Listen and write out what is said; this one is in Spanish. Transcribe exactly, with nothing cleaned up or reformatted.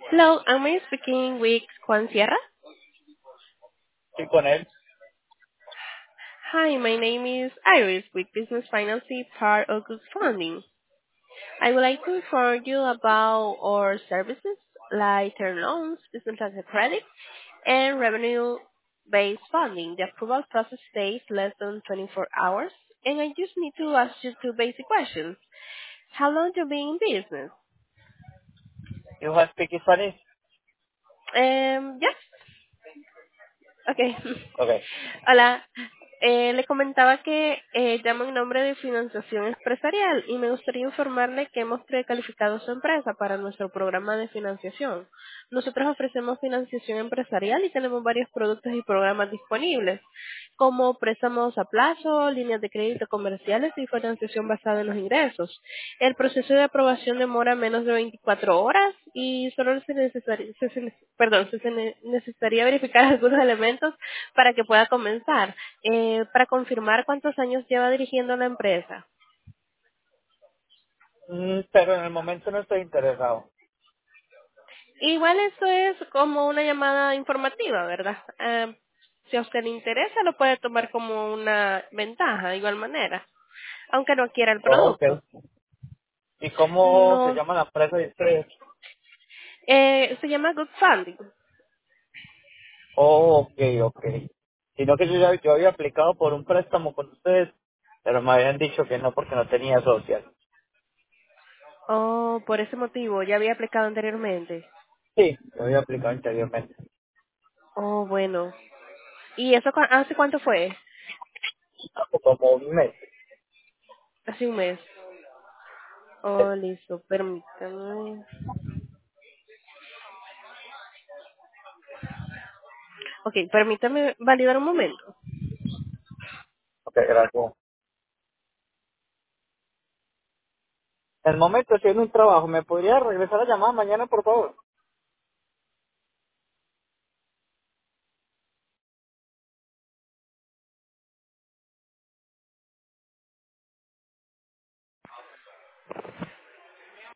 Hello, am I speaking with Juan Sierra? Sí, con él. Hi, my name is Iris with Business Financing, part of Good Funding. I would like to inform you about our services like term loans, business line of credit, and revenue-based funding. The approval process takes less than twenty-four hours, and I just need to ask you two basic questions. How long have you been in business? You have speak Spanish? Um, yes. Okay. Okay. Hola, eh, le comentaba que eh, llamo en nombre de Financiación Empresarial y me gustaría informarle que hemos precalificado su empresa para nuestro programa de financiación. Nosotros ofrecemos financiación empresarial y tenemos varios productos y programas disponibles, como préstamos a plazo, líneas de crédito comerciales y financiación basada en los ingresos. El proceso de aprobación demora menos de veinticuatro horas y solo se necesari- se- se- perdón, se se ne- necesitaría verificar algunos elementos para que pueda comenzar. Eh, para confirmar cuántos años lleva dirigiendo la empresa. Mm, pero en el momento no estoy interesado. Igual eso es como una llamada informativa, ¿verdad? Eh, si a usted le interesa, lo puede tomar como una ventaja de igual manera, aunque no quiera el Oh, ok. producto. ¿Y cómo se No, llama la empresa de ustedes? eh, se llama Good Funding. Oh, ok, ok. Sino que yo, ya- yo había aplicado por un préstamo con ustedes, pero me habían dicho que no porque no tenía social. Oh, por ese motivo, ya había aplicado anteriormente. Sí, yo había aplicado anteriormente. Oh, bueno. ¿Y eso cua- hace cuánto fue? Hace como un mes. Hace un mes. Oh, listo, permítame. Ok, permítame validar un momento. Ok, gracias. En el momento estoy en un trabajo. ¿Me podría regresar a llamar mañana, por favor?